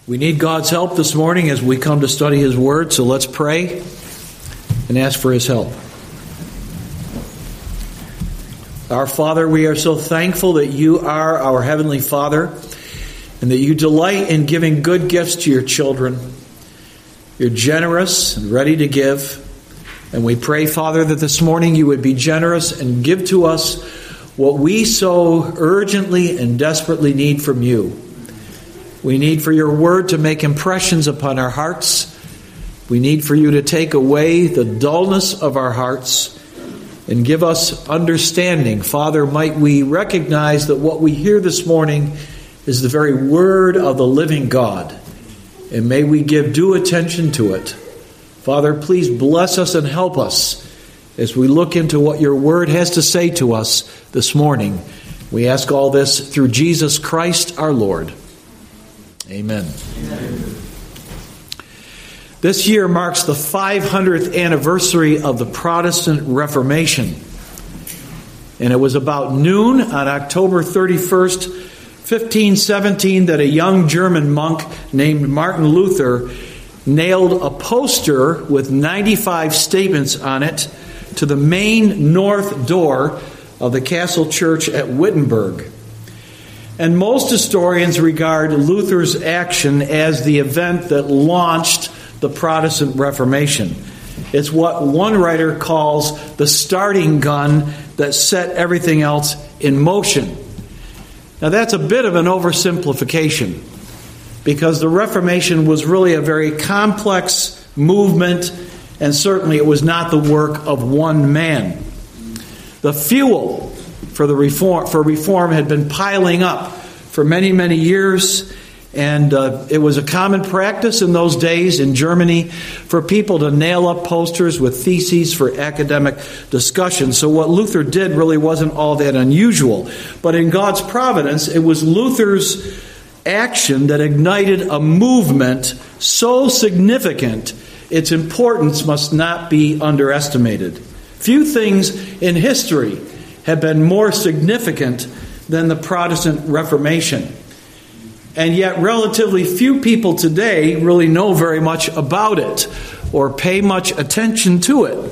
We need God's help this morning as we come to study His Word, so let's pray and ask for His help. Our Father, we are so thankful that You are our Heavenly Father and that You delight in giving good gifts to Your children. You're generous and ready to give. And we pray, Father, that this morning You would be generous and give to us what we so urgently and desperately need from You. We need for Your Word to make impressions upon our hearts. We need for You to take away the dullness of our hearts and give us understanding. Father, might we recognize that what we hear this morning is the very Word of the living God. And may we give due attention to it. Father, please bless us and help us as we look into what Your Word has to say to us this morning. We ask all this through Jesus Christ our Lord. Amen. Amen. This year marks the 500th anniversary of the Protestant Reformation. And it was about noon on October 31st, 1517, that a young German monk named Martin Luther nailed a poster with 95 statements on it to the main north door of the castle church at Wittenberg. And most historians regard Luther's action as the event that launched the Protestant Reformation. It's what one writer calls the starting gun that set everything else in motion. Now that's a bit of an oversimplification, because the Reformation was really a very complex movement, and certainly it was not the work of one man. The fuel for reform had been piling up for many, many years, and it was a common practice in those days in Germany for people to nail up posters with theses for academic discussion. So what Luther did really wasn't all that unusual. But in God's providence, it was Luther's action that ignited a movement so significant, its importance must not be underestimated. Few things in history have been more significant than the Protestant Reformation. And yet relatively few people today really know very much about it or pay much attention to it.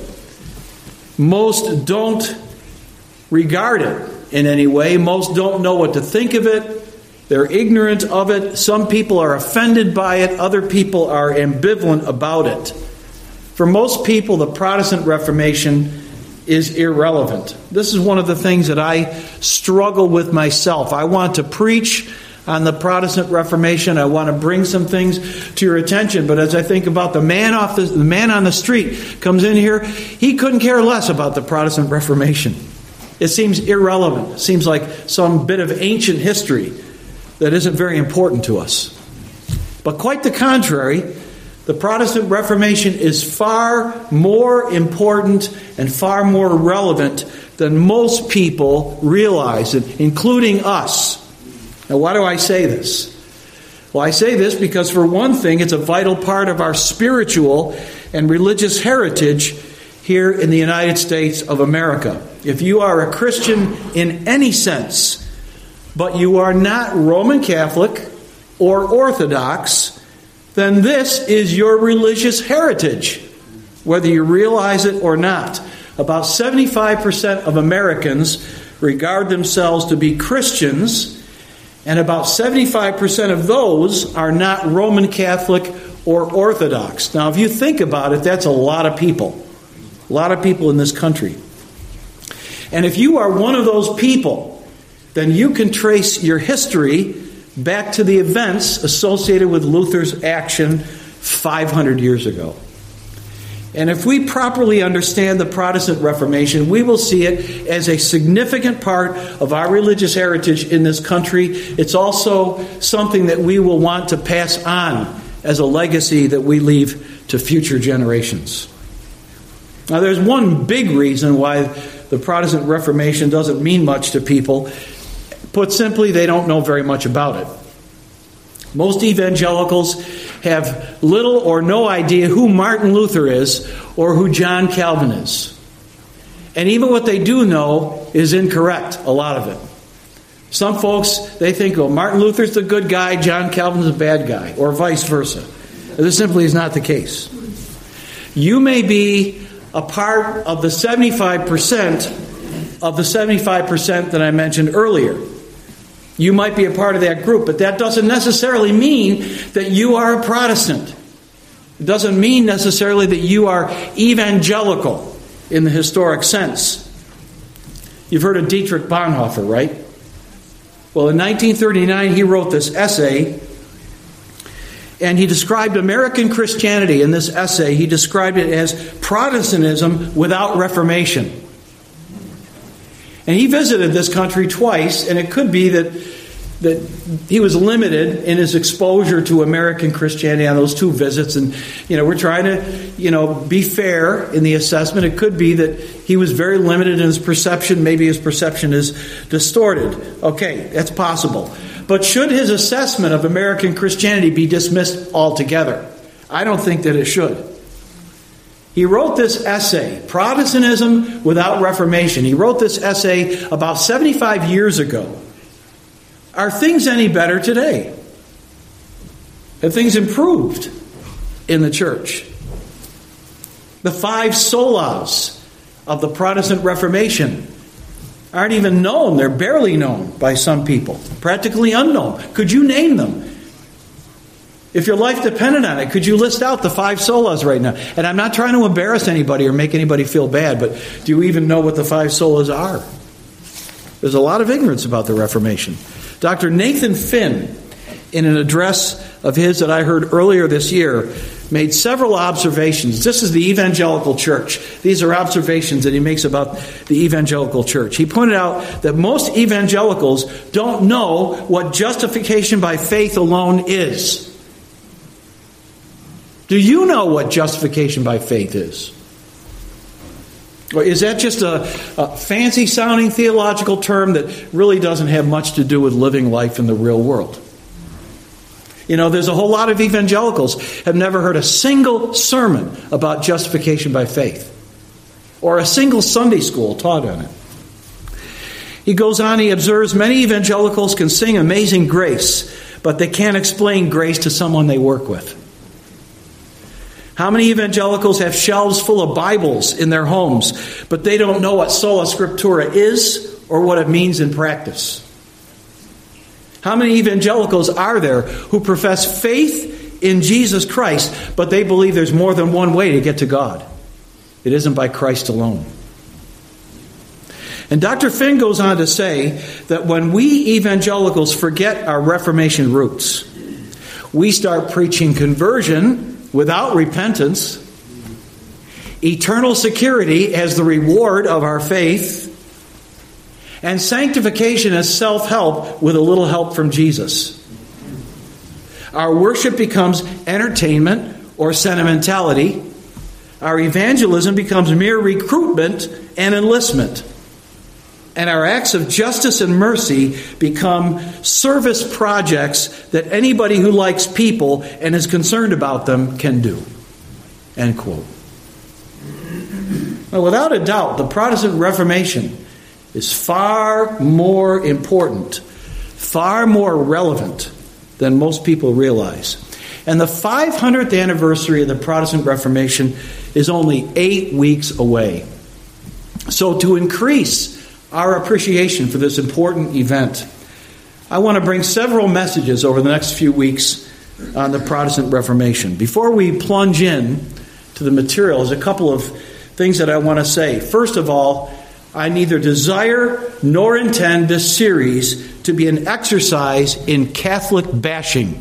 Most don't regard it in any way. Most don't know what to think of it. They're ignorant of it. Some people are offended by it. Other people are ambivalent about it. For most people, the Protestant Reformation is irrelevant. This is one of the things that I struggle with myself. I want to preach on the Protestant Reformation. I want to bring some things to your attention. But as I think about the man on the street comes in here, he couldn't care less about the Protestant Reformation. It seems irrelevant. It seems like some bit of ancient history that isn't very important to us. But quite the contrary, the Protestant Reformation is far more important and far more relevant than most people realize, including us. Now, why do I say this? Well, I say this because, for one thing, it's a vital part of our spiritual and religious heritage here in the United States of America. If you are a Christian in any sense, but you are not Roman Catholic or Orthodox, then this is your religious heritage, whether you realize it or not. About 75% of Americans regard themselves to be Christians, and about 75% of those are not Roman Catholic or Orthodox. Now, if you think about it, that's a lot of people. A lot of people in this country. And if you are one of those people, then you can trace your history back to the events associated with Luther's action 500 years ago. And if we properly understand the Protestant Reformation, we will see it as a significant part of our religious heritage in this country. It's also something that we will want to pass on as a legacy that we leave to future generations. Now, there's one big reason why the Protestant Reformation doesn't mean much to people. Put simply, they don't know very much about it. Most evangelicals have little or no idea who Martin Luther is or who John Calvin is. And even what they do know is incorrect, a lot of it. Some folks, they think, oh, Martin Luther's the good guy, John Calvin's the bad guy, or vice versa. This simply is not the case. You may be a part of the 75% that I mentioned earlier. You might be a part of that group, but that doesn't necessarily mean that you are a Protestant. It doesn't mean necessarily that you are evangelical in the historic sense. You've heard of Dietrich Bonhoeffer, right? Well, in 1939, he wrote this essay, and he described American Christianity in this essay. He described it as Protestantism without Reformation. And he visited this country twice, and it could be that he was limited in his exposure to American Christianity on those two visits. And, we're trying to, be fair in the assessment. It could be that he was very limited in his perception. Maybe his perception is distorted. Okay, that's possible. But should his assessment of American Christianity be dismissed altogether? I don't think that it should. He wrote this essay, Protestantism Without Reformation. He wrote this essay about 75 years ago. Are things any better today? Have things improved in the church? The 5 solas of the Protestant Reformation aren't even known. They're barely known by some people. Practically unknown. Could you name them? If your life depended on it, could you list out the 5 solas right now? And I'm not trying to embarrass anybody or make anybody feel bad, but do you even know what the 5 solas are? There's a lot of ignorance about the Reformation. Dr. Nathan Finn, in an address of his that I heard earlier this year, made several observations. This is the evangelical church. These are observations that he makes about the evangelical church. He pointed out that most evangelicals don't know what justification by faith alone is. Do you know what justification by faith is? Or is that just a fancy-sounding theological term that really doesn't have much to do with living life in the real world? There's a whole lot of evangelicals have never heard a single sermon about justification by faith, or a single Sunday school taught on it. He goes on, he observes many evangelicals can sing Amazing Grace, but they can't explain grace to someone they work with. How many evangelicals have shelves full of Bibles in their homes, but they don't know what sola scriptura is or what it means in practice? How many evangelicals are there who profess faith in Jesus Christ, but they believe there's more than one way to get to God? It isn't by Christ alone. And Dr. Finn goes on to say that when we evangelicals forget our Reformation roots, we start preaching conversion without repentance, eternal security as the reward of our faith, and sanctification as self-help with a little help from Jesus. Our worship becomes entertainment or sentimentality. Our evangelism becomes mere recruitment and enlistment. And our acts of justice and mercy become service projects that anybody who likes people and is concerned about them can do. End quote. Well, without a doubt, the Protestant Reformation is far more important, far more relevant than most people realize. And the 500th anniversary of the Protestant Reformation is only 8 weeks away. So to increase our appreciation for this important event, I want to bring several messages over the next few weeks on the Protestant Reformation. Before we plunge in to the material, there's a couple of things that I want to say. First of all, I neither desire nor intend this series to be an exercise in Catholic bashing.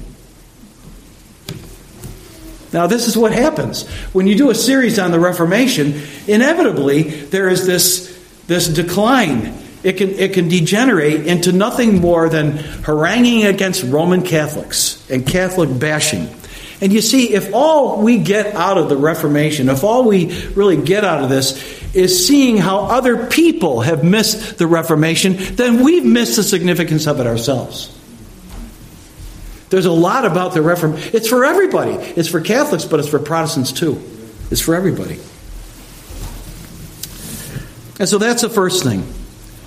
Now, this is what happens. When you do a series on the Reformation, inevitably there is this decline. It can degenerate into nothing more than haranguing against Roman Catholics and Catholic bashing. And you see, if all we get out of the Reformation, if all we really get out of this is seeing how other people have missed the Reformation, then we've missed the significance of it ourselves. There's a lot about the Reformation. It's for everybody. It's for Catholics, but it's for Protestants too. It's for everybody. And so that's the first thing.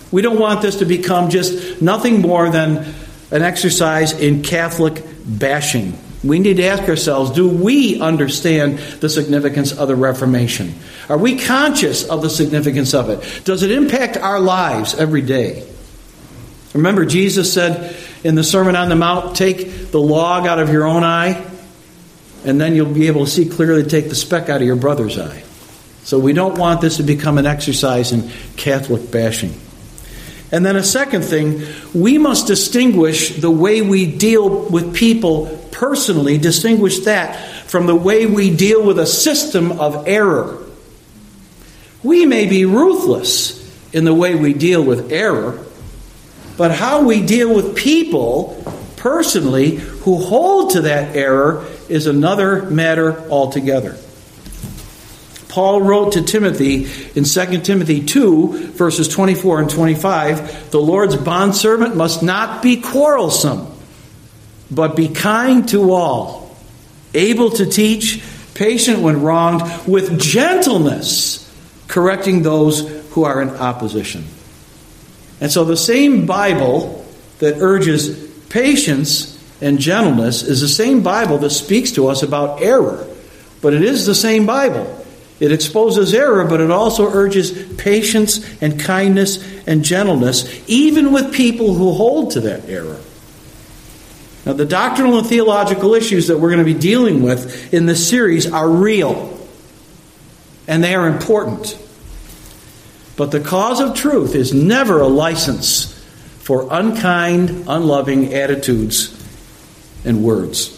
We don't want this to become just nothing more than an exercise in Catholic bashing. We need to ask ourselves, do we understand the significance of the Reformation? Are we conscious of the significance of it? Does it impact our lives every day? Remember, Jesus said in the Sermon on the Mount, take the log out of your own eye, and then you'll be able to see clearly to take the speck out of your brother's eye. So we don't want this to become an exercise in Catholic bashing. And then a second thing, we must distinguish the way we deal with people personally, distinguish that from the way we deal with a system of error. We may be ruthless in the way we deal with error, but how we deal with people personally who hold to that error is another matter altogether. Paul wrote to Timothy in 2 Timothy 2, verses 24 and 25, the Lord's bondservant must not be quarrelsome, but be kind to all, able to teach, patient when wronged, with gentleness, correcting those who are in opposition. And so the same Bible that urges patience and gentleness is the same Bible that speaks to us about error. But it is the same Bible. It exposes error, but it also urges patience and kindness and gentleness, even with people who hold to that error. Now, the doctrinal and theological issues that we're going to be dealing with in this series are real, and they are important. But the cause of truth is never a license for unkind, unloving attitudes and words.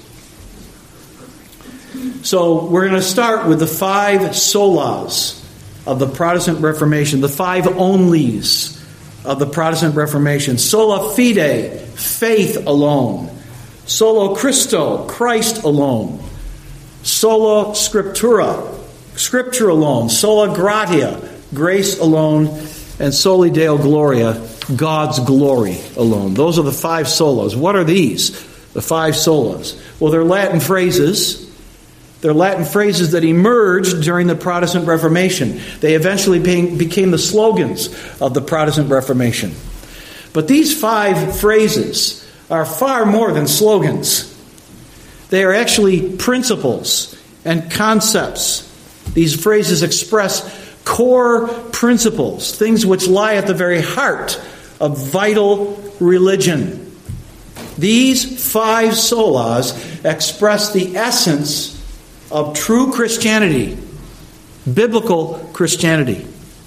So we're going to start with the 5 solas of the Protestant Reformation, the 5 onlys of the Protestant Reformation. Sola fide, faith alone. Solo Christo, Christ alone. Sola scriptura, Scripture alone. Sola gratia, grace alone. And soli Deo gloria, God's glory alone. Those are the 5 solas. What are these? The 5 solas. Well, they're Latin phrases. They're Latin phrases that emerged during the Protestant Reformation. They eventually became the slogans of the Protestant Reformation. But these 5 phrases are far more than slogans. They are actually principles and concepts. These phrases express core principles, things which lie at the very heart of vital religion. These 5 solas express the essence of true Christianity, biblical Christianity.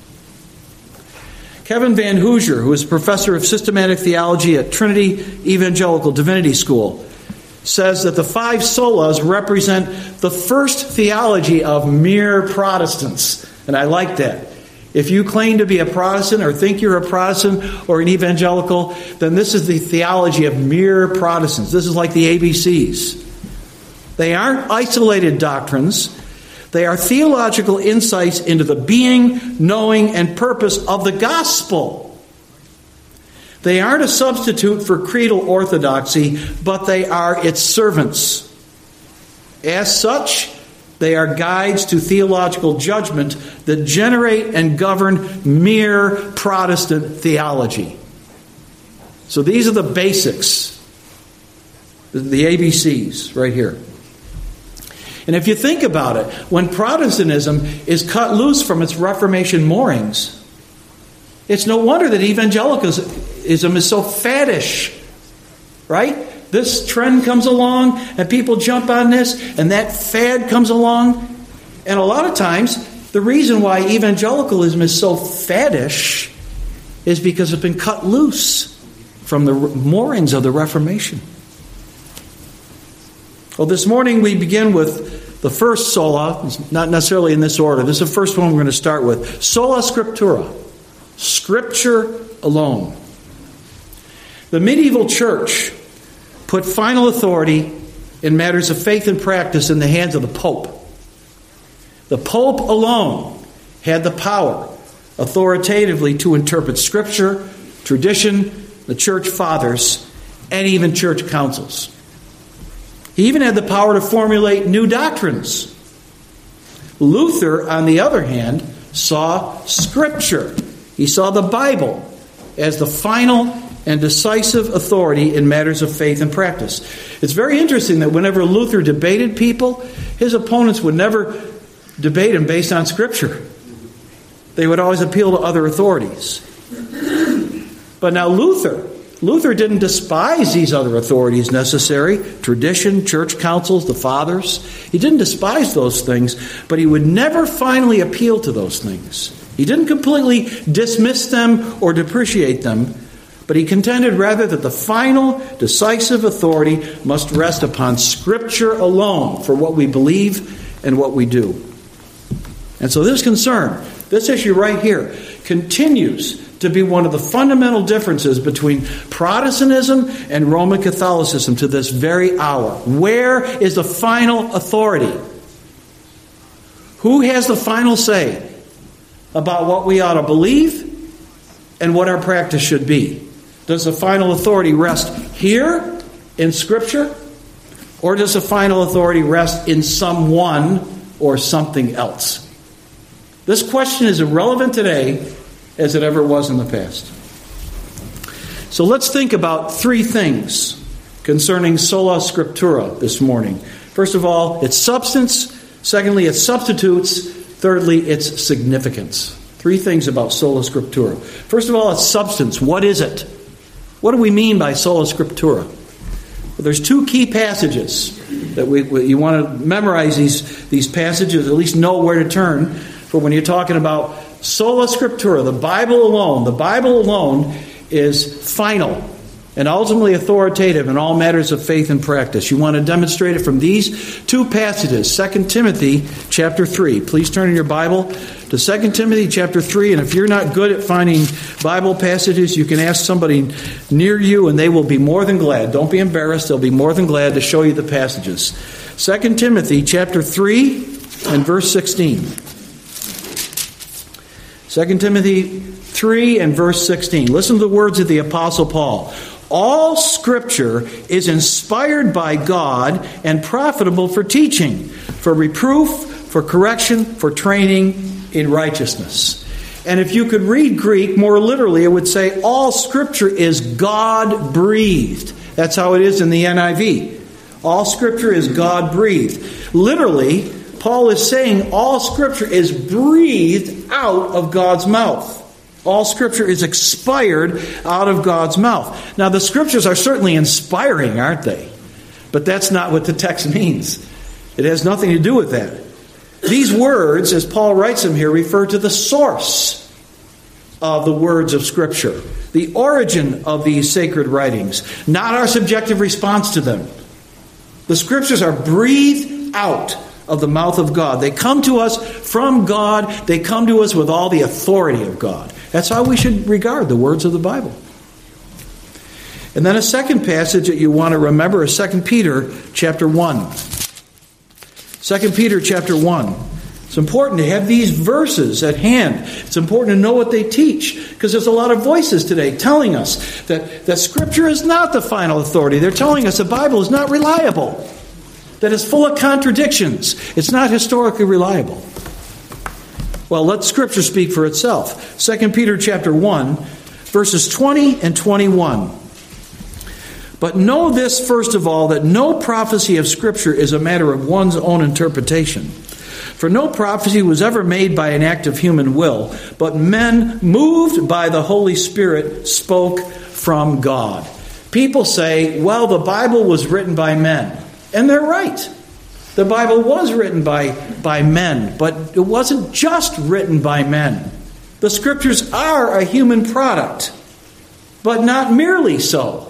Kevin Van Hoosier, who is professor of systematic theology at Trinity Evangelical Divinity School, says that the 5 solas represent the first theology of mere Protestants. And I like that. If you claim to be a Protestant or think you're a Protestant or an evangelical, then this is the theology of mere Protestants. This is like the ABCs. They aren't isolated doctrines. They are theological insights into the being, knowing, and purpose of the gospel. They aren't a substitute for creedal orthodoxy, but they are its servants. As such, they are guides to theological judgment that generate and govern mere Protestant theology. So these are the basics, the ABCs right here. And if you think about it, when Protestantism is cut loose from its Reformation moorings, it's no wonder that evangelicalism is so faddish, right? This trend comes along and people jump on this and that fad comes along. And a lot of times, the reason why evangelicalism is so faddish is because it's been cut loose from the moorings of the Reformation. Well, this morning we begin with the first sola. It's not necessarily in this order. This is the first one we're going to start with. Sola Scriptura. Scripture alone. The medieval church put final authority in matters of faith and practice in the hands of the Pope. The Pope alone had the power authoritatively to interpret Scripture, tradition, the church fathers, and even church councils. He even had the power to formulate new doctrines. Luther, on the other hand, saw Scripture. He saw the Bible as the final and decisive authority in matters of faith and practice. It's very interesting that whenever Luther debated people, his opponents would never debate him based on Scripture. They would always appeal to other authorities. But now Luther didn't despise these other authorities necessary, tradition, church councils, the fathers. He didn't despise those things, but he would never finally appeal to those things. He didn't completely dismiss them or depreciate them, but he contended rather that the final, decisive authority must rest upon Scripture alone for what we believe and what we do. And so this concern, this issue right here, continues to be one of the fundamental differences between Protestantism and Roman Catholicism to this very hour. Where is the final authority? Who has the final say about what we ought to believe and what our practice should be? Does the final authority rest here in Scripture? Or does the final authority rest in someone or something else? This question is as relevant today as it ever was in the past. So let's think about three things concerning sola scriptura this morning. First of all, its substance. Secondly, its substitutes. Thirdly, its significance. Three things about sola scriptura. First of all, its substance. What is it? What do we mean by sola scriptura? Well, there's two key passages that you want to memorize these passages, at least know where to turn for when you're talking about sola scriptura, the Bible alone. The Bible alone is final and ultimately authoritative in all matters of faith and practice. You want to demonstrate it from these two passages. 2 Timothy chapter 3. Please turn in your Bible to 2 Timothy chapter 3. And if you're not good at finding Bible passages, you can ask somebody near you and they will be more than glad. Don't be embarrassed. They'll be more than glad to show you the passages. 2 Timothy chapter 3 and verse 16. 2 Timothy 3 and verse 16. Listen to the words of the Apostle Paul. All Scripture is inspired by God and profitable for teaching, for reproof, for correction, for training in righteousness. And if you could read Greek more literally, it would say all Scripture is God-breathed. That's how it is in the NIV. All Scripture is God-breathed. Literally, Paul is saying all Scripture is breathed out of God's mouth. All Scripture is expired out of God's mouth. Now, the Scriptures are certainly inspiring, aren't they? But that's not what the text means. It has nothing to do with that. These words, as Paul writes them here, refer to the source of the words of Scripture, the origin of these sacred writings, not our subjective response to them. The Scriptures are breathed out of the mouth of God. They come to us from God. They come to us with all the authority of God. That's how we should regard the words of the Bible. And then a second passage that you want to remember is 2 Peter chapter 1. 2 Peter chapter 1. It's important to have these verses at hand. It's important to know what they teach, because there's a lot of voices today telling us that Scripture is not the final authority. They're telling us the Bible is not reliable, that it's full of contradictions. It's not historically reliable. Well, let Scripture speak for itself. 2 Peter chapter 1, verses 20 and 21. But know this, first of all, that no prophecy of Scripture is a matter of one's own interpretation. For no prophecy was ever made by an act of human will, but men moved by the Holy Spirit spoke from God. People say, well, the Bible was written by men. And they're right. The Bible was written by men, but it wasn't just written by men. The Scriptures are a human product, but not merely so.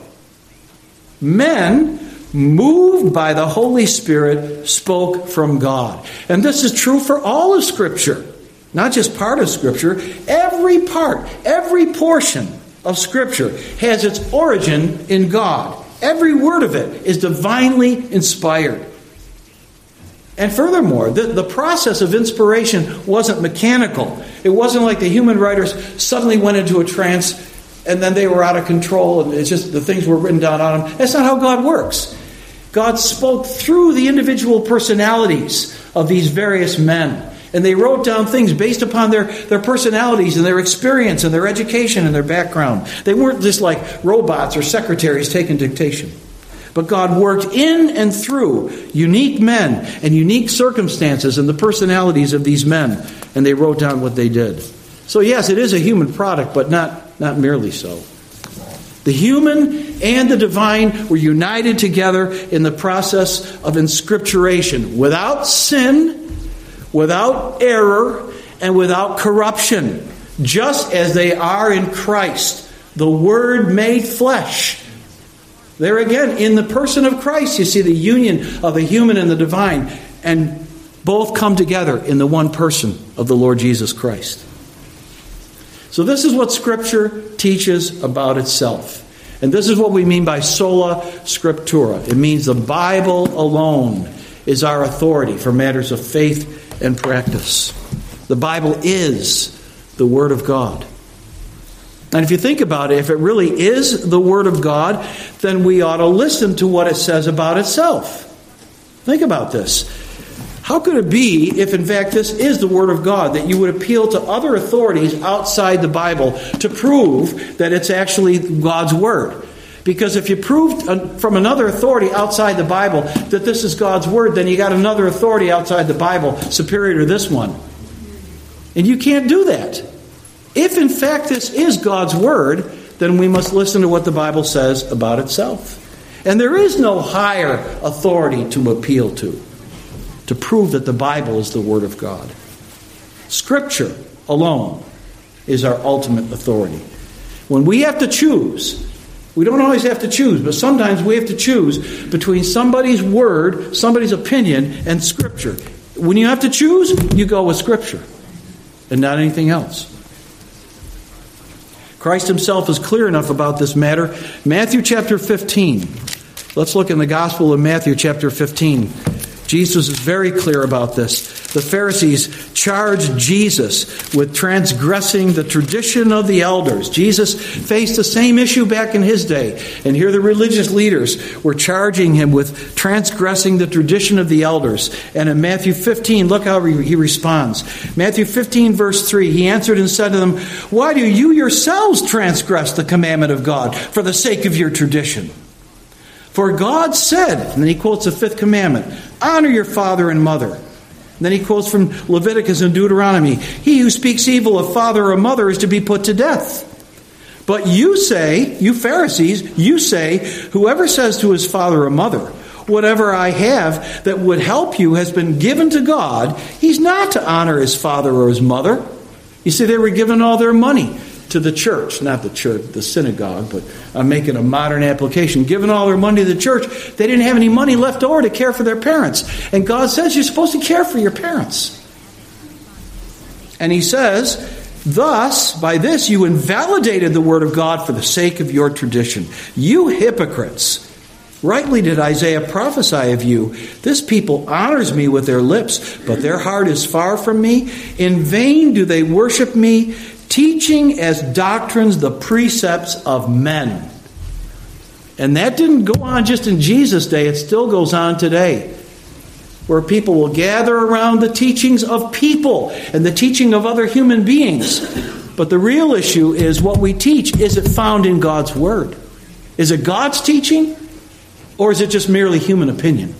Men, moved by the Holy Spirit, spoke from God. And this is true for all of Scripture, not just part of Scripture. Every part, every portion of Scripture has its origin in God. Every word of it is divinely inspired. And furthermore, the process of inspiration wasn't mechanical. It wasn't like the human writers suddenly went into a trance and then they were out of control and it's just the things were written down on them. That's not how God works. God spoke through the individual personalities of these various men. And they wrote down things based upon their personalities and their experience and their education and their background. They weren't just like robots or secretaries taking dictation. But God worked in and through unique men and unique circumstances and the personalities of these men. And they wrote down what they did. So yes, it is a human product, but not merely so. The human and the divine were united together in the process of inscripturation, without sin, without error, and without corruption, just as they are in Christ, the Word made flesh. There again, in the person of Christ, you see the union of the human and the divine, and both come together in the one person of the Lord Jesus Christ. So this is what Scripture teaches about itself. And this is what we mean by sola scriptura. It means the Bible alone is our authority for matters of faith and practice. The Bible is the Word of God. And if you think about it, if it really is the Word of God, then we ought to listen to what it says about itself. Think about this. How could it be, if in fact this is the Word of God, that you would appeal to other authorities outside the Bible to prove that it's actually God's Word? Because if you proved from another authority outside the Bible that this is God's Word, then you got another authority outside the Bible superior to this one. And you can't do that. If in fact this is God's Word, then we must listen to what the Bible says about itself. And there is no higher authority to appeal to prove that the Bible is the Word of God. Scripture alone is our ultimate authority. When we have to choose, we don't always have to choose, but sometimes we have to choose between somebody's word, somebody's opinion, and Scripture. When you have to choose, you go with Scripture and not anything else. Christ himself is clear enough about this matter. Matthew chapter 15. Let's look in the Gospel of Matthew chapter 15. Jesus is very clear about this. The Pharisees charged Jesus with transgressing the tradition of the elders. Jesus faced the same issue back in his day. And here the religious leaders were charging him with transgressing the tradition of the elders. And in Matthew 15, look how he responds. Matthew 15, verse 3, he answered and said to them, "Why do you yourselves transgress the commandment of God for the sake of your tradition? For God said," and then he quotes the fifth commandment, "honor your father and mother." And then he quotes from Leviticus and Deuteronomy, "He who speaks evil of father or mother is to be put to death. But you say," you Pharisees, "you say, whoever says to his father or mother, 'Whatever I have that would help you has been given to God,' he's not to honor his father or his mother." You see, they were giving all their money to the church, not the church, the synagogue, but I'm making a modern application. Giving all their money to the church, they didn't have any money left over to care for their parents. And God says you're supposed to care for your parents. And he says, "Thus, by this you invalidated the word of God for the sake of your tradition. You hypocrites! Rightly did Isaiah prophesy of you. This people honors me with their lips, but their heart is far from me. In vain do they worship me, teaching as doctrines the precepts of men." And that didn't go on just in Jesus' day. It still goes on today, where people will gather around the teachings of people and the teaching of other human beings. But the real issue is what we teach. Is it found in God's Word? Is it God's teaching? Or is it just merely human opinion?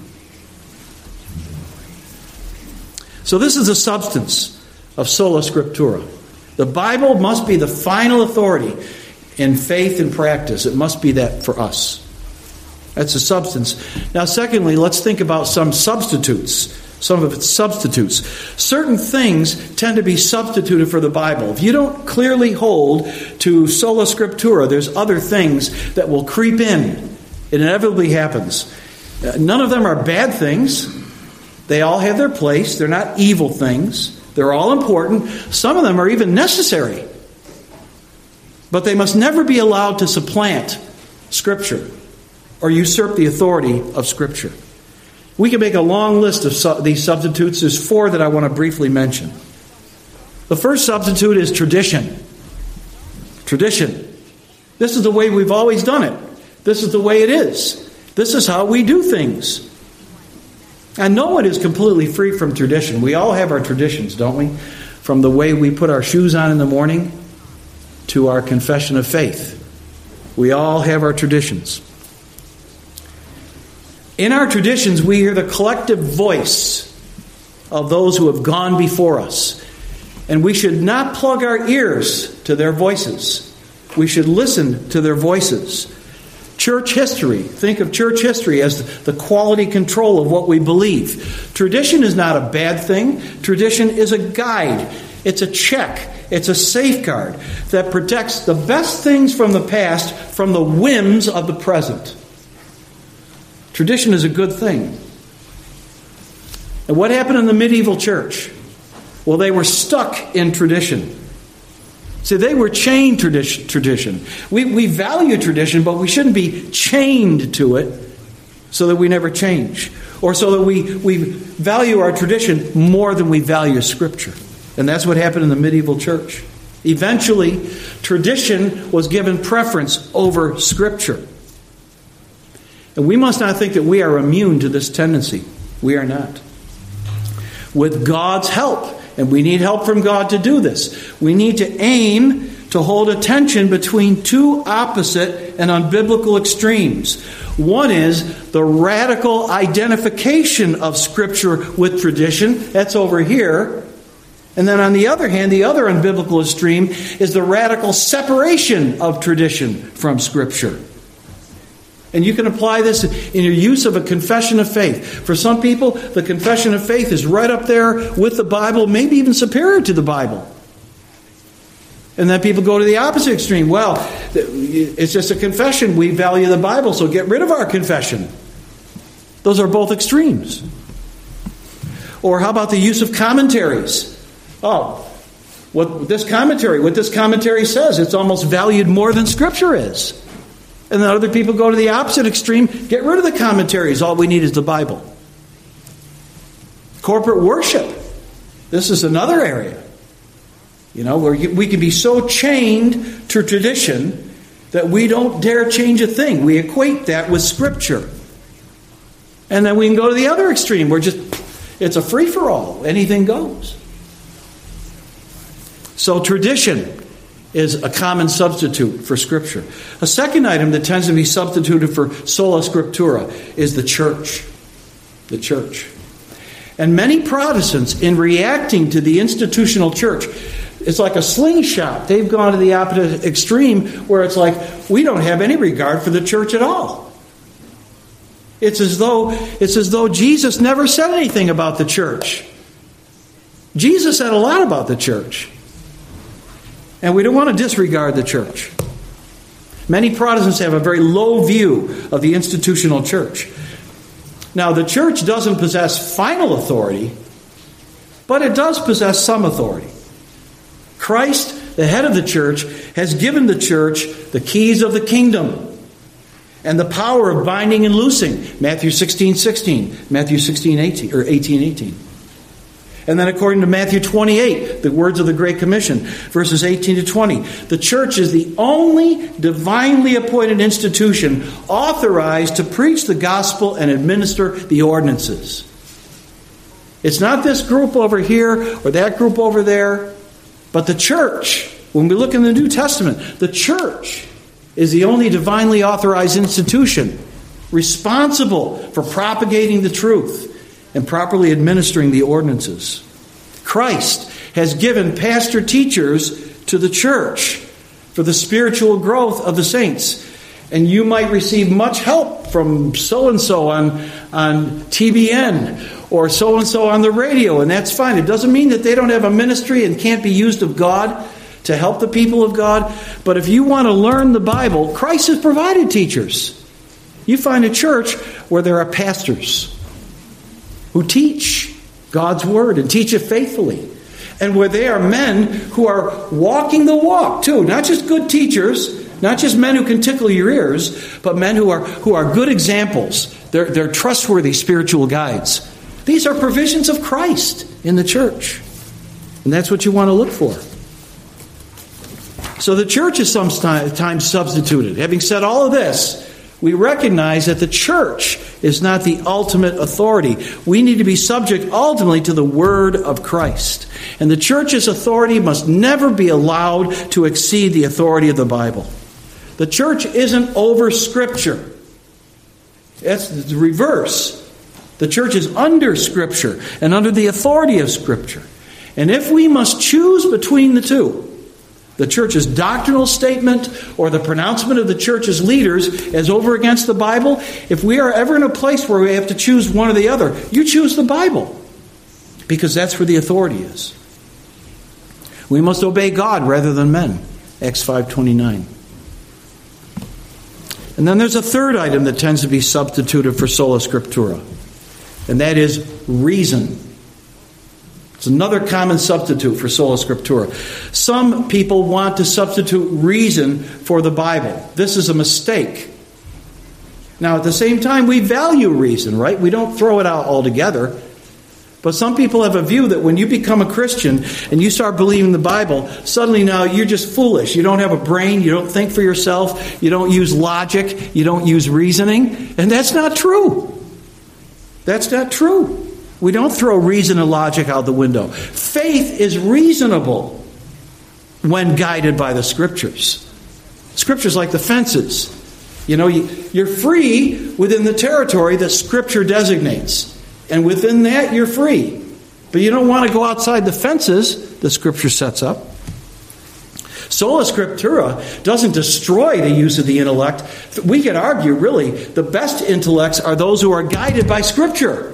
So this is the substance of sola scriptura. The Bible must be the final authority in faith and practice. It must be that for us. That's the substance. Now, secondly, let's think about some substitutes. Some of its substitutes. Certain things tend to be substituted for the Bible. If you don't clearly hold to sola scriptura, there's other things that will creep in. It inevitably happens. None of them are bad things. They all have their place. They're not evil things. They're all important. Some of them are even necessary. But they must never be allowed to supplant Scripture or usurp the authority of Scripture. We can make a long list of these substitutes. There's 4 that I want to briefly mention. The first substitute is tradition. Tradition. This is the way we've always done it. This is the way it is. This is how we do things. And no one is completely free from tradition. We all have our traditions, don't we? From the way we put our shoes on in the morning to our confession of faith. We all have our traditions. In our traditions, we hear the collective voice of those who have gone before us. And we should not plug our ears to their voices. We should listen to their voices. Church history. Think of church history as the quality control of what we believe. Tradition is not a bad thing. Tradition is a guide. It's a check. It's a safeguard that protects the best things from the past from the whims of the present. Tradition is a good thing. And what happened in the medieval church? Well, they were stuck in tradition. See, they were chained tradition. We value tradition, but we shouldn't be chained to it so that we never change. Or so that we value our tradition more than we value Scripture. And that's what happened in the medieval church. Eventually, tradition was given preference over Scripture. And we must not think that we are immune to this tendency. We are not. With God's help, and we need help from God to do this, we need to aim to hold a tension between two opposite and unbiblical extremes. One is the radical identification of Scripture with tradition. That's over here. And then on the other hand, the other unbiblical extreme is the radical separation of tradition from Scripture. And you can apply this in your use of a confession of faith. For some people, the confession of faith is right up there with the Bible, maybe even superior to the Bible. And then people go to the opposite extreme. Well, it's just a confession. We value the Bible, so get rid of our confession. Those are both extremes. Or how about the use of commentaries? Oh, what this commentary says, it's almost valued more than Scripture is. And then other people go to the opposite extreme. Get rid of the commentaries. All we need is the Bible. Corporate worship. This is another area. Where we can be so chained to tradition that we don't dare change a thing. We equate that with Scripture. And then we can go to the other extreme where it's a free-for-all. Anything goes. So tradition is a common substitute for Scripture. A second item that tends to be substituted for sola scriptura is the church. The church. And many Protestants, in reacting to the institutional church, it's like a slingshot. They've gone to the opposite extreme where it's like, we don't have any regard for the church at all. It's as though Jesus never said anything about the church. Jesus said a lot about the church. And we don't want to disregard the church. Many Protestants have a very low view of the institutional church. Now, the church doesn't possess final authority, but it does possess some authority. Christ, the head of the church, has given the church the keys of the kingdom and the power of binding and loosing. Matthew 16:16, Matthew 16:18, or 18:18. And then according to Matthew 28, the words of the Great Commission, verses 18 to 20, the church is the only divinely appointed institution authorized to preach the gospel and administer the ordinances. It's not this group over here or that group over there, but the church. When we look in the New Testament, the church is the only divinely authorized institution responsible for propagating the truth and properly administering the ordinances. Christ has given pastor teachers to the church for the spiritual growth of the saints. And you might receive much help from so-and-so on TBN or so-and-so on the radio, and that's fine. It doesn't mean that they don't have a ministry and can't be used of God to help the people of God. But if you want to learn the Bible, Christ has provided teachers. You find a church where there are pastors who teach God's Word and teach it faithfully. And where they are men who are walking the walk, too. Not just good teachers, not just men who can tickle your ears, but men who are good examples. They're trustworthy spiritual guides. These are provisions of Christ in the church. And that's what you want to look for. So the church is sometimes substituted. Having said all of this, we recognize that the church is not the ultimate authority. We need to be subject ultimately to the word of Christ. And the church's authority must never be allowed to exceed the authority of the Bible. The church isn't over Scripture. It's the reverse. The church is under Scripture and under the authority of Scripture. And if we must choose between the two, the church's doctrinal statement or the pronouncement of the church's leaders as over against the Bible, if we are ever in a place where we have to choose one or the other, you choose the Bible, because that's where the authority is. We must obey God rather than men. Acts 5:29. And then there's a third item that tends to be substituted for sola scriptura, and that is reason. It's another common substitute for sola scriptura. Some people want to substitute reason for the Bible. This is a mistake. Now, at the same time, we value reason, right? We don't throw it out altogether. But some people have a view that when you become a Christian and you start believing the Bible, suddenly now you're just foolish. You don't have a brain. You don't think for yourself. You don't use logic. You don't use reasoning. And that's not true. That's not true. We don't throw reason and logic out the window. Faith is reasonable when guided by the Scriptures. Scripture's like the fences. You know, you're free within the territory that Scripture designates. And within that, you're free. But you don't want to go outside the fences the Scripture sets up. Sola scriptura doesn't destroy the use of the intellect. We could argue, really, the best intellects are those who are guided by Scripture.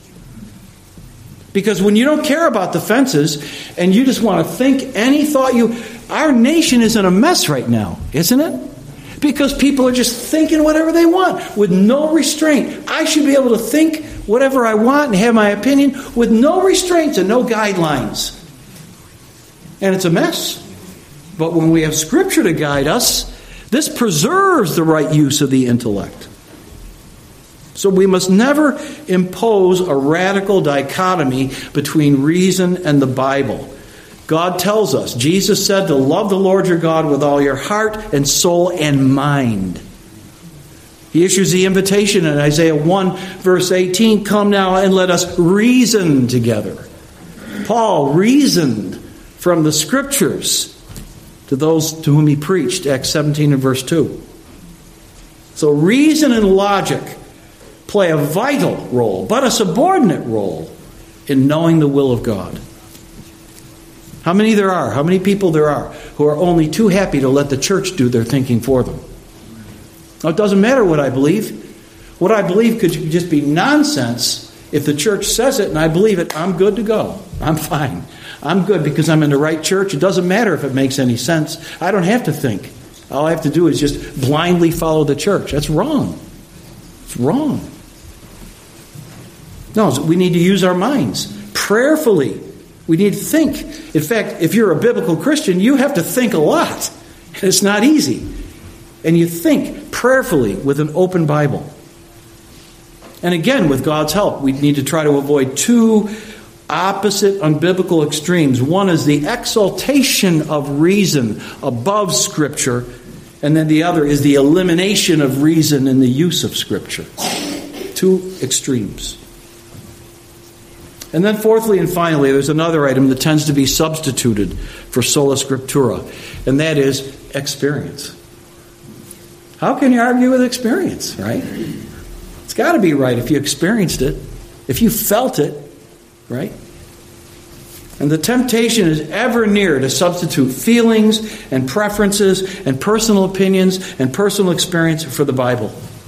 Because when you don't care about the fences and you just want to think any thought our nation is in a mess right now, isn't it? Because people are just thinking whatever they want with no restraint. I should be able to think whatever I want and have my opinion with no restraints and no guidelines. And it's a mess. But when we have Scripture to guide us, this preserves the right use of the intellect. So we must never impose a radical dichotomy between reason and the Bible. God tells us, Jesus said, to love the Lord your God with all your heart and soul and mind. He issues the invitation in Isaiah 1, verse 18, come now and let us reason together. Paul reasoned from the Scriptures to those to whom he preached, Acts 17 and verse 2. So reason and logic play a vital role, but a subordinate role in knowing the will of God. How many people there are who are only too happy to let the church do their thinking for them? Now, it doesn't matter what I believe. What I believe could just be nonsense. If the church says it and I believe it, I'm good to go. I'm fine. I'm good because I'm in the right church. It doesn't matter if it makes any sense. I don't have to think. All I have to do is just blindly follow the church. That's wrong. It's wrong. No, we need to use our minds prayerfully. We need to think. In fact, if you're a biblical Christian, you have to think a lot. And it's not easy. And you think prayerfully with an open Bible. And again, with God's help, we need to try to avoid two opposite unbiblical extremes. One is the exaltation of reason above Scripture, and then the other is the elimination of reason in the use of Scripture. Two extremes. And then fourthly and finally, there's another item that tends to be substituted for sola scriptura, and that is experience. How can you argue with experience, right? It's got to be right if you experienced it, if you felt it, right? And the temptation is ever near to substitute feelings and preferences and personal opinions and personal experience for the Bible.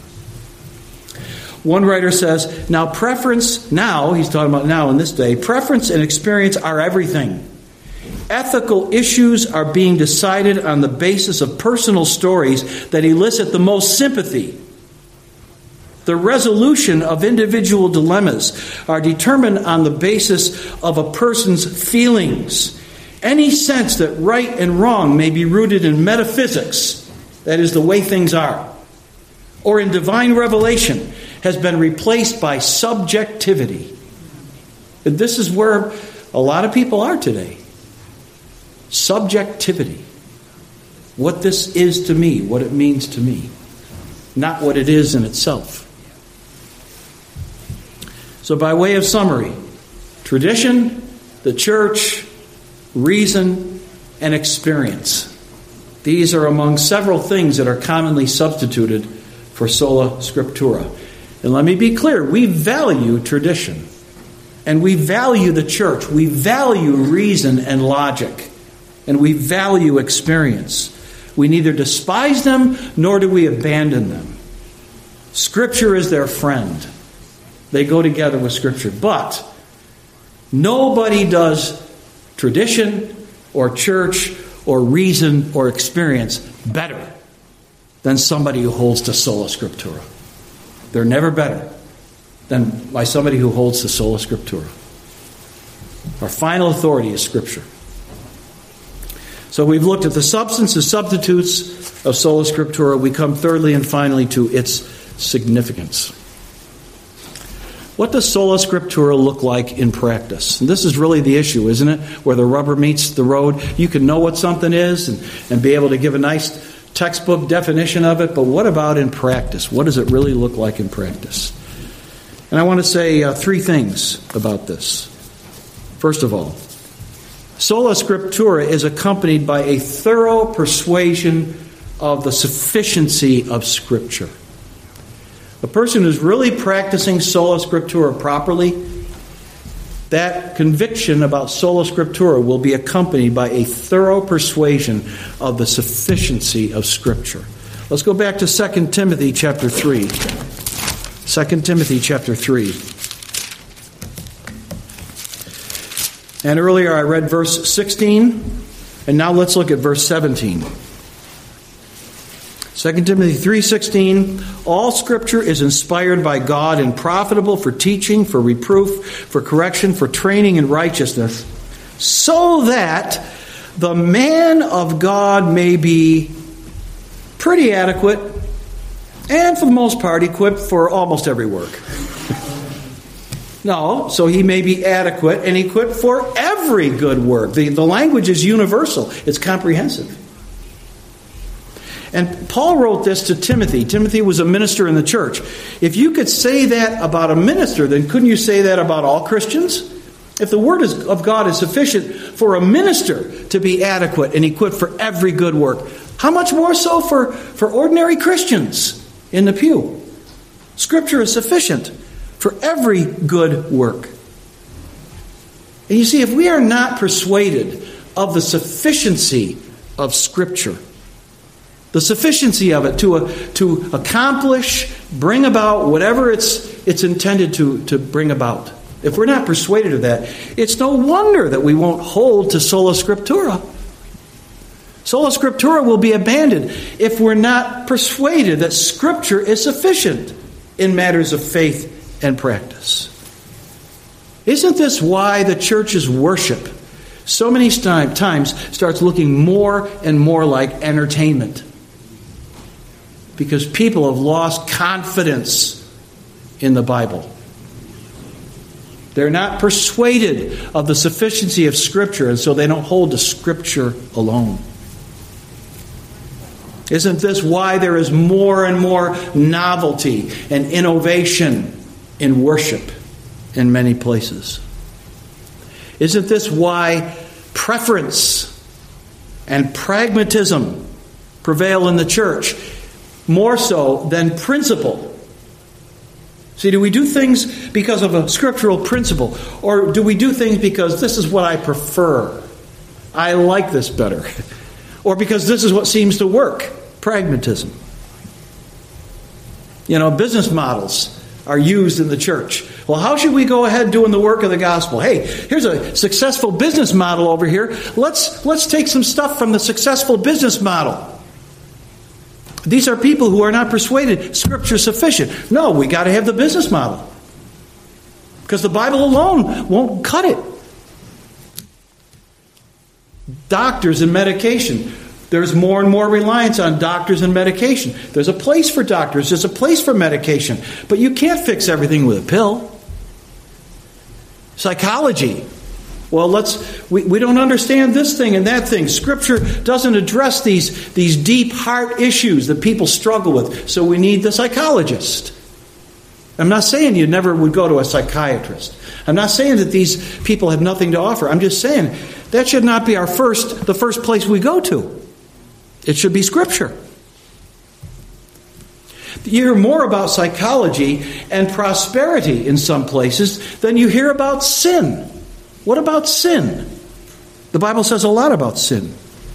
One writer says, he's talking about now in this day, preference and experience are everything. Ethical issues are being decided on the basis of personal stories that elicit the most sympathy. The resolution of individual dilemmas are determined on the basis of a person's feelings. Any sense that right and wrong may be rooted in metaphysics, that is the way things are, or in divine revelation, has been replaced by subjectivity. And this is where a lot of people are today. Subjectivity. What this is to me, what it means to me. not what it is in itself. So by way of summary, tradition, the church, reason, and experience. These are among several things that are commonly substituted for sola scriptura. And let me be clear, we value tradition. And we value the church. We value reason and logic. And we value experience. We neither despise them nor do we abandon them. Scripture is their friend. They go together with Scripture. But nobody does tradition or church or reason or experience better than somebody who holds to sola scriptura. They're never better than by somebody who holds to sola scriptura. Our final authority is Scripture. So we've looked at the substance and substitutes of sola scriptura. We come thirdly and finally to its significance. What does sola scriptura look like in practice? And this is really the issue, isn't it? Where the rubber meets the road. You can know what something is and be able to give a nice textbook definition of it, but what about in practice? What does it really look like in practice? And I want to say three things about this. First of all, sola scriptura is accompanied by a thorough persuasion of the sufficiency of Scripture. A person who's really practicing sola scriptura properly, that conviction about sola scriptura will be accompanied by a thorough persuasion of the sufficiency of Scripture. Let's go back to 2 Timothy chapter 3. 2 Timothy chapter 3. And earlier I read verse 16, and now let's look at verse 17. 2 Timothy 3:16, all Scripture is inspired by God and profitable for teaching, for reproof, for correction, for training in righteousness, so that the man of God may be pretty adequate and for the most part equipped for almost every work. No, so he may be adequate and equipped for every good work. The language is universal. It's comprehensive. And Paul wrote this to Timothy. Timothy was a minister in the church. If you could say that about a minister, then couldn't you say that about all Christians? If the Word of God is sufficient for a minister to be adequate and equipped for every good work, how much more so for ordinary Christians in the pew? Scripture is sufficient for every good work. And you see, if we are not persuaded of the sufficiency of Scripture, the sufficiency of it to accomplish, bring about whatever it's intended to bring about. If we're not persuaded of that, it's no wonder that we won't hold to sola scriptura. Sola scriptura will be abandoned if we're not persuaded that Scripture is sufficient in matters of faith and practice. Isn't this why the church's worship so many times starts looking more and more like entertainment? Because people have lost confidence in the Bible. They're not persuaded of the sufficiency of Scripture, and so they don't hold to Scripture alone. Isn't this why there is more and more novelty and innovation in worship in many places? Isn't this why preference and pragmatism prevail in the church more so than principle? See, do we do things because of a scriptural principle, or do we do things because this is what I prefer? I like this better. Or because this is what seems to work? Pragmatism. Business models are used in the church. Well, how should we go ahead doing the work of the gospel? Hey, here's a successful business model over here. Let's take some stuff from the successful business model. These are people who are not persuaded Scripture is sufficient. No, we got to have the business model. Because the Bible alone won't cut it. Doctors and medication. There's more and more reliance on doctors and medication. There's a place for doctors. There's a place for medication. But you can't fix everything with a pill. Psychology Well, we don't understand this thing and that thing. Scripture doesn't address these deep heart issues that people struggle with, so we need the psychologist. I'm not saying you never would go to a psychiatrist. I'm not saying that these people have nothing to offer. I'm just saying that should not be the first place we go to. It should be Scripture. You hear more about psychology and prosperity in some places than you hear about sin. What about sin? The Bible says a lot about sin.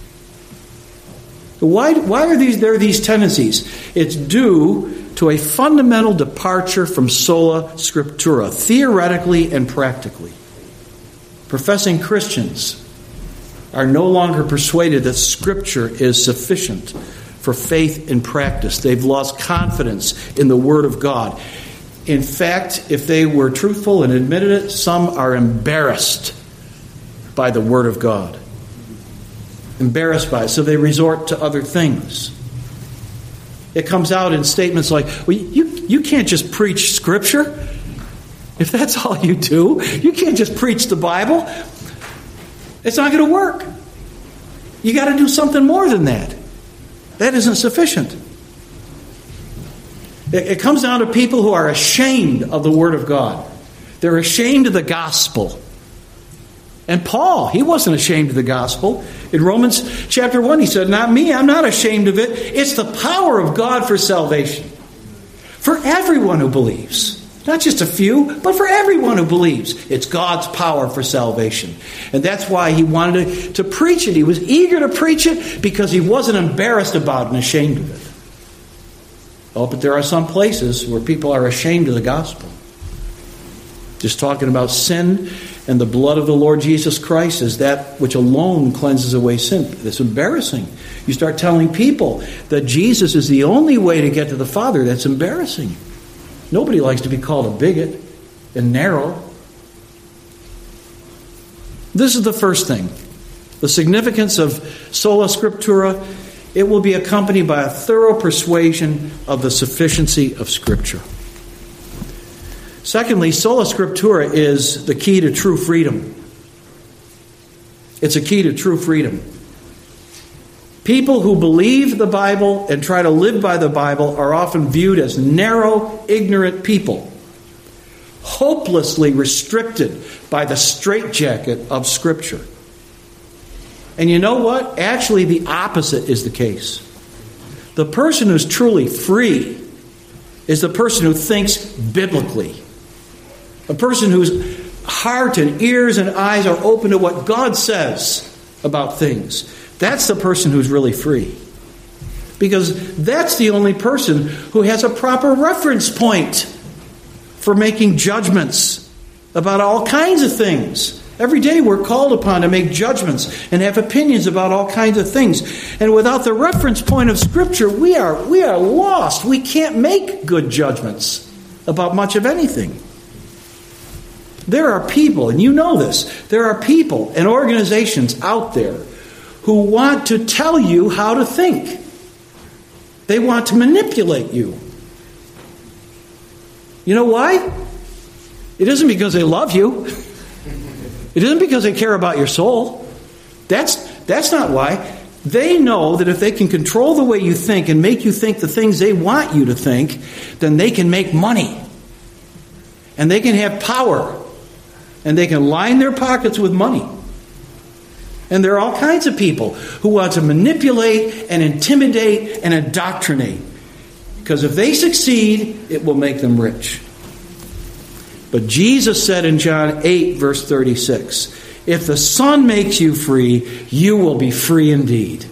Why are there these tendencies? It's due to a fundamental departure from sola scriptura, theoretically and practically. Professing Christians are no longer persuaded that Scripture is sufficient for faith and practice. They've lost confidence in the Word of God. In fact, if they were truthful and admitted it, some are embarrassed by the Word of God. Embarrassed by it, so they resort to other things. It comes out in statements like, well, you can't just preach Scripture. If that's all you do, you can't just preach the Bible. It's not going to work. You got to do something more than that. That isn't sufficient. It comes down to people who are ashamed of the Word of God. They're ashamed of the gospel. And Paul, he wasn't ashamed of the gospel. In Romans chapter 1, he said, "Not me, I'm not ashamed of it. It's the power of God for salvation. For everyone who believes." Not just a few, but for everyone who believes. It's God's power for salvation. And that's why he wanted to preach it. He was eager to preach it because he wasn't embarrassed about it and ashamed of it. Oh, but there are some places where people are ashamed of the gospel. Just talking about sin and the blood of the Lord Jesus Christ is that which alone cleanses away sin. It's embarrassing. You start telling people that Jesus is the only way to get to the Father. That's embarrassing. Nobody likes to be called a bigot and narrow. This is the first thing. The significance of sola scriptura. It will be accompanied by a thorough persuasion of the sufficiency of Scripture. Secondly, sola scriptura is the key to true freedom. It's a key to true freedom. People who believe the Bible and try to live by the Bible are often viewed as narrow, ignorant people, hopelessly restricted by the straitjacket of Scripture. And you know what? Actually, the opposite is the case. The person who's truly free is the person who thinks biblically. A person whose heart and ears and eyes are open to what God says about things. That's the person who's really free. Because that's the only person who has a proper reference point for making judgments about all kinds of things. Every day we're called upon to make judgments and have opinions about all kinds of things. And without the reference point of Scripture, we are lost. We can't make good judgments about much of anything. There are people, and you know this, there are people and organizations out there who want to tell you how to think. They want to manipulate you. You know why? It isn't because they love you. It isn't because they care about your soul. That's not why. They know that if they can control the way you think and make you think the things they want you to think, then they can make money. And they can have power. And they can line their pockets with money. And there are all kinds of people who want to manipulate and intimidate and indoctrinate. Because if they succeed, it will make them rich. But Jesus said in John 8, verse 36, "If the Son makes you free, you will be free indeed."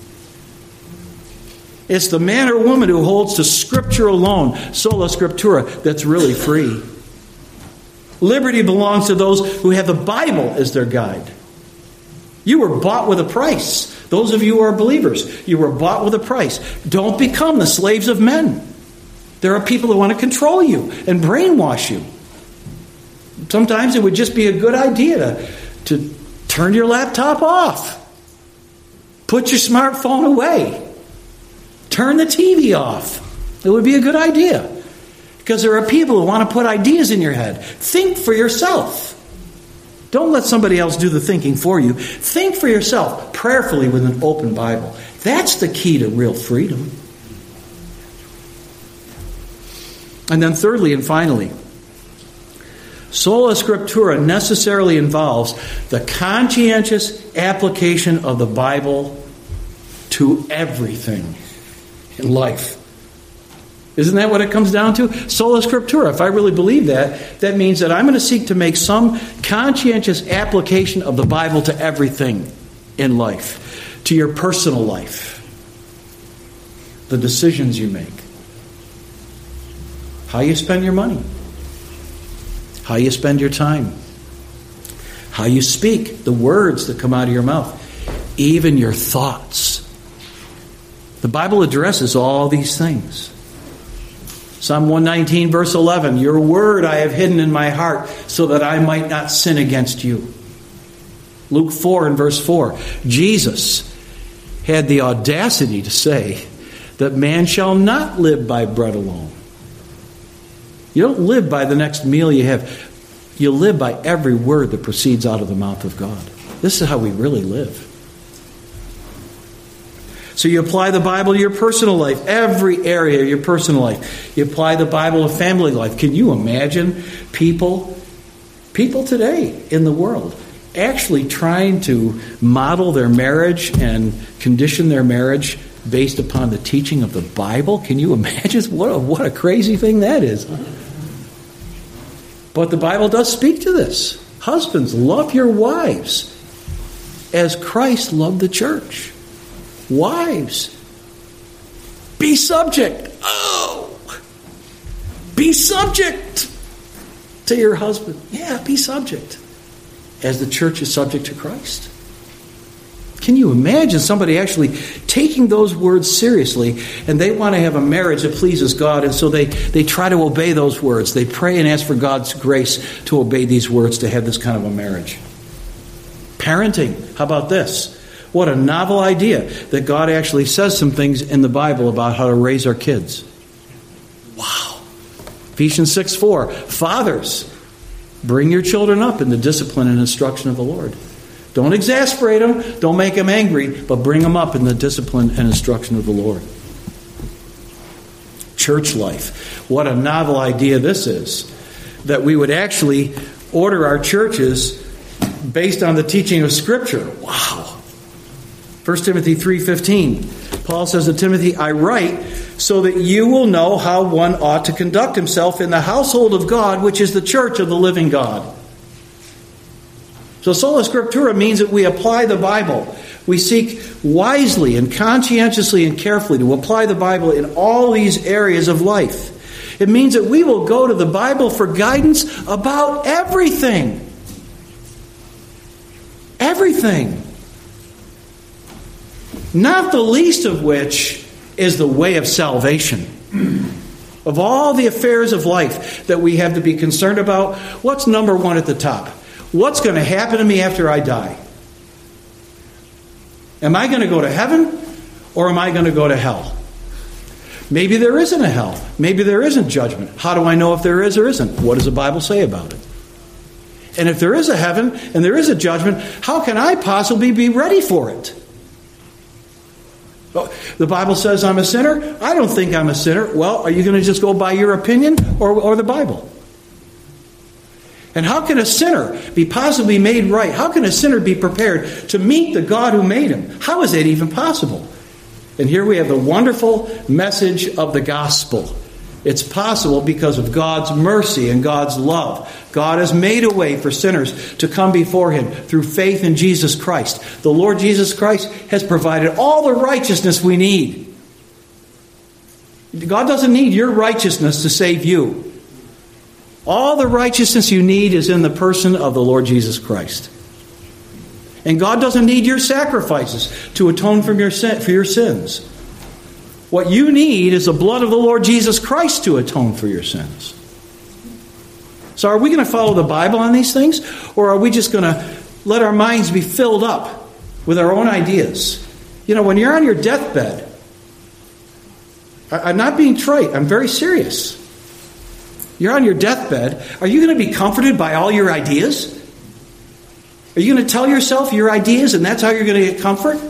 It's the man or woman who holds to Scripture alone, sola scriptura, that's really free. Liberty belongs to those who have the Bible as their guide. You were bought with a price. Those of you who are believers, you were bought with a price. Don't become the slaves of men. There are people who want to control you and brainwash you. Sometimes it would just be a good idea to turn your laptop off. Put your smartphone away. Turn the TV off. It would be a good idea. Because there are people who want to put ideas in your head. Think for yourself. Don't let somebody else do the thinking for you. Think for yourself, prayerfully with an open Bible. That's the key to real freedom. And then thirdly and finally, sola scriptura necessarily involves the conscientious application of the Bible to everything in life. Isn't that what it comes down to? Sola scriptura. If I really believe that, that means that I'm going to seek to make some conscientious application of the Bible to everything in life, to your personal life, the decisions you make, how you spend your money, how you spend your time, how you speak, the words that come out of your mouth, even your thoughts. The Bible addresses all these things. Psalm 119, verse 11, your word I have hidden in my heart so that I might not sin against you. Luke 4 and verse 4, Jesus had the audacity to say that man shall not live by bread alone. You don't live by the next meal you have. You live by every word that proceeds out of the mouth of God. This is how we really live. So you apply the Bible to your personal life, every area of your personal life. You apply the Bible to family life. Can you imagine people today in the world actually trying to model their marriage and condition their marriage based upon the teaching of the Bible? Can you imagine what a crazy thing that is? But the Bible does speak to this. Husbands, love your wives as Christ loved the church. Wives, be subject. Be subject to your husband. Yeah, be subject. As the church is subject to Christ. Can you imagine somebody actually taking those words seriously, and they want to have a marriage that pleases God, and so they try to obey those words. They pray and ask for God's grace to obey these words to have this kind of a marriage. Parenting, how about this? What a novel idea that God actually says some things in the Bible about how to raise our kids. Wow. Ephesians 6:4. Fathers, bring your children up in the discipline and instruction of the Lord. Don't exasperate them. Don't make them angry, but bring them up in the discipline and instruction of the Lord. Church life. What a novel idea this is. That we would actually order our churches based on the teaching of Scripture. Wow. 1 Timothy 3:15. Paul says to Timothy, I write so that you will know how one ought to conduct himself in the household of God, which is the church of the living God. So sola scriptura means that we apply the Bible. We seek wisely and conscientiously and carefully to apply the Bible in all these areas of life. It means that we will go to the Bible for guidance about everything. Everything. Not the least of which is the way of salvation. Of all the affairs of life that we have to be concerned about, what's number one at the top? What's going to happen to me after I die? Am I going to go to heaven or am I going to go to hell? Maybe there isn't a hell. Maybe there isn't judgment. How do I know if there is or isn't? What does the Bible say about it? And if there is a heaven and there is a judgment, how can I possibly be ready for it? The Bible says I'm a sinner. I don't think I'm a sinner. Well, are you going to just go by your opinion or the Bible? And how can a sinner be possibly made right? How can a sinner be prepared to meet the God who made him? How is that even possible? And here we have the wonderful message of the gospel. It's possible because of God's mercy and God's love. God has made a way for sinners to come before him through faith in Jesus Christ. The Lord Jesus Christ has provided all the righteousness we need. God doesn't need your righteousness to save you. All the righteousness you need is in the person of the Lord Jesus Christ. And God doesn't need your sacrifices to atone for your sins. What you need is the blood of the Lord Jesus Christ to atone for your sins. So are we going to follow the Bible on these things? Or are we just going to let our minds be filled up with our own ideas? You know, when you're on your deathbed, I'm not being trite, I'm very serious. You're on your deathbed, are you going to be comforted by all your ideas? Are you going to tell yourself your ideas and that's how you're going to get comfort?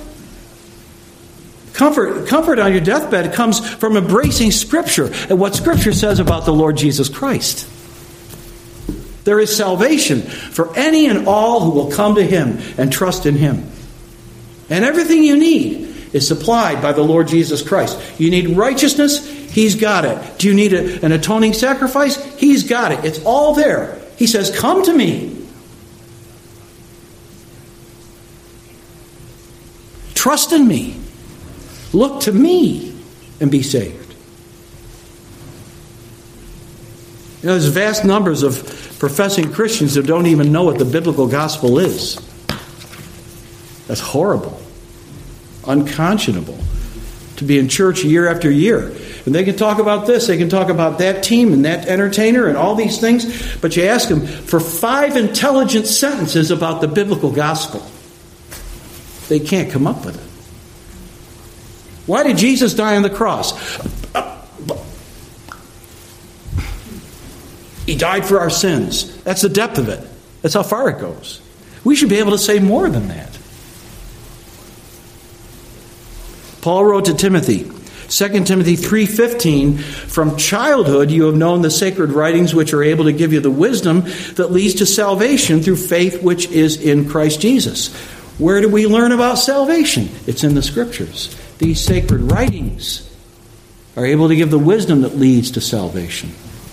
Comfort on your deathbed comes from embracing Scripture and what Scripture says about the Lord Jesus Christ. There is salvation for any and all who will come to Him and trust in Him. And everything you need is supplied by the Lord Jesus Christ. You need righteousness? He's got it. Do you need an atoning sacrifice? He's got it. It's all there. He says, come to me. Trust in me. Look to me and be saved. There's vast numbers of professing Christians who don't even know what the biblical gospel is. That's horrible. Unconscionable. To be in church year after year. And they can talk about this, they can talk about that team and that entertainer and all these things. But you ask them for 5 intelligent sentences about the biblical gospel. They can't come up with it. Why did Jesus die on the cross? He died for our sins. That's the depth of it. That's how far it goes. We should be able to say more than that. Paul wrote to Timothy, 2 Timothy 3:15, from childhood you have known the sacred writings which are able to give you the wisdom that leads to salvation through faith which is in Christ Jesus. Where do we learn about salvation? It's in the Scriptures. These sacred writings are able to give the wisdom that leads to salvation.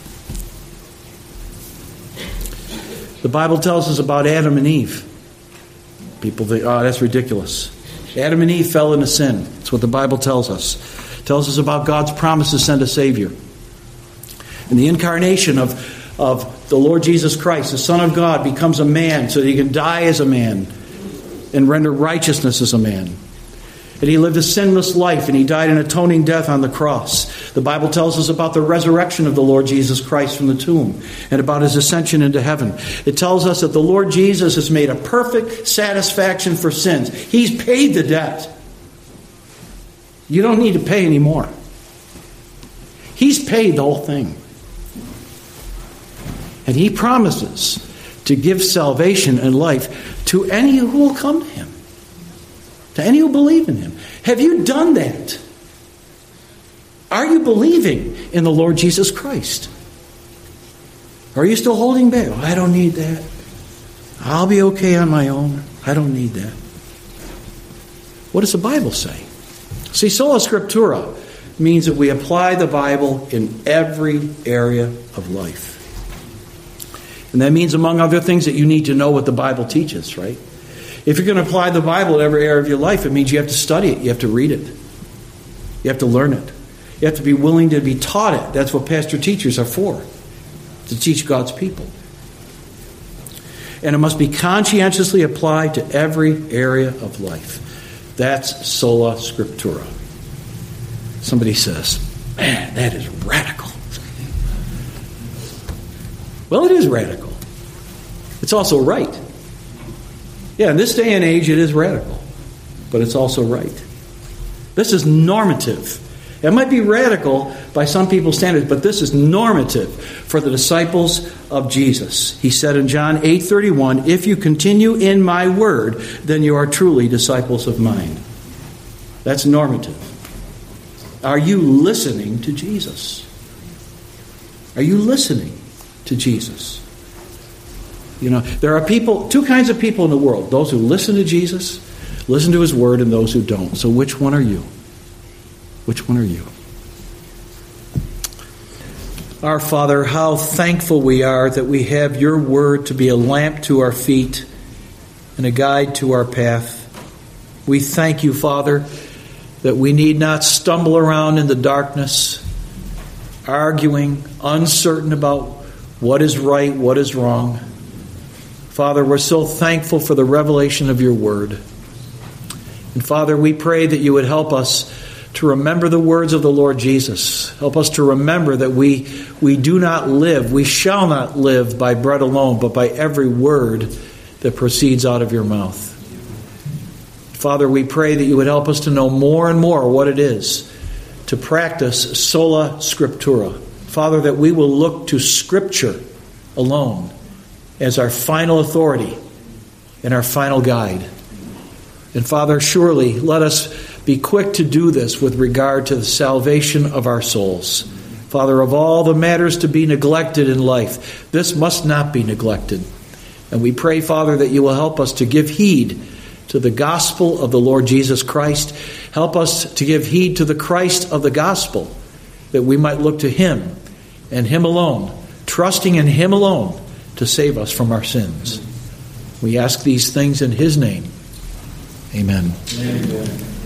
The Bible tells us about Adam and Eve. People think, oh, that's ridiculous. Adam and Eve fell into sin. That's what the Bible tells us. It tells us about God's promise to send a Savior. And the incarnation of the Lord Jesus Christ, the Son of God, becomes a man so that He can die as a man and render righteousness as a man. And He lived a sinless life, and He died an atoning death on the cross. The Bible tells us about the resurrection of the Lord Jesus Christ from the tomb and about His ascension into heaven. It tells us that the Lord Jesus has made a perfect satisfaction for sins. He's paid the debt. You don't need to pay anymore. He's paid the whole thing. And He promises to give salvation and life to any who will come to Him. To any who believe in Him. Have you done that? Are you believing in the Lord Jesus Christ? Or are you still holding back? Oh, I don't need that. I'll be okay on my own. I don't need that. What does the Bible say? See, sola scriptura means that we apply the Bible in every area of life. And that means, among other things, that you need to know what the Bible teaches, right? If you're going to apply the Bible in every area of your life, it means you have to study it. You have to read it. You have to learn it. You have to be willing to be taught it. That's what pastor teachers are for, to teach God's people. And it must be conscientiously applied to every area of life. That's sola scriptura. Somebody says, man, that is radical. Well, it is radical. It's also right. Yeah, in this day and age, it is radical, but it's also right. This is normative. It might be radical by some people's standards, but this is normative for the disciples of Jesus. He said in John 8:31, if you continue in my word, then you are truly disciples of mine. That's normative. Are you listening to Jesus? Are you listening to Jesus? You know, there are people, 2 kinds of people in the world. Those who listen to Jesus, listen to His word, and those who don't. So which one are you? Which one are you? Our Father, how thankful we are that we have your word to be a lamp to our feet and a guide to our path. We thank you, Father, that we need not stumble around in the darkness, arguing, uncertain about what is right, what is wrong. Father, we're so thankful for the revelation of your word. And Father, we pray that you would help us to remember the words of the Lord Jesus. Help us to remember that we do not live, we shall not live by bread alone, but by every word that proceeds out of your mouth. Father, we pray that you would help us to know more and more what it is to practice sola scriptura. Father, that we will look to Scripture alone as our final authority and our final guide. And Father, surely let us be quick to do this with regard to the salvation of our souls. Father, of all the matters to be neglected in life, this must not be neglected. And we pray, Father, that you will help us to give heed to the gospel of the Lord Jesus Christ. Help us to give heed to the Christ of the gospel, that we might look to him and him alone, trusting in him alone to save us from our sins. We ask these things in his name. Amen. Amen.